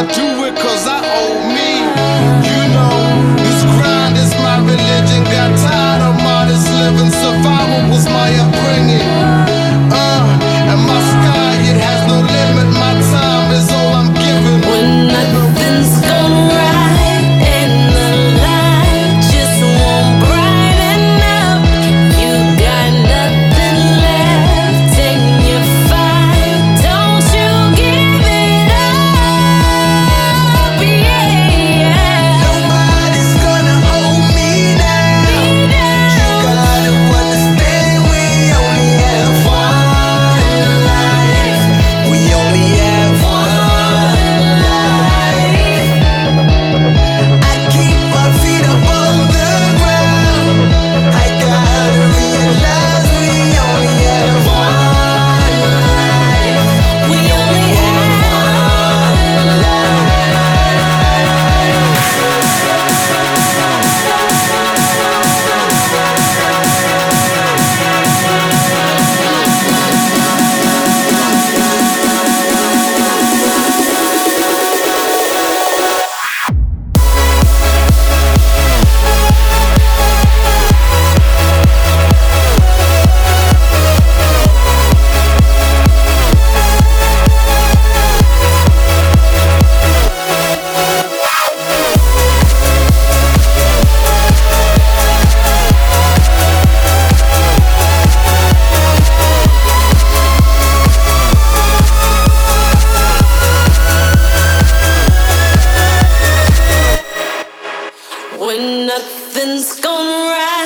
do it cause I owe me. You know, this grind is my religion. Got tired of modest living. Survival was my upbringing. And my sky, it has no limit. My time is all I'm giving. When nothing's gone right and the light just won't brighten up, you got nothing left and you fight. Don't you give it up, yeah. Nobody's gonna hold me down. You gotta understand we only have one life. We only have one life. I keep my feet up on the ground. I gotta realize we only have one life. We only have one when nothing's gone right.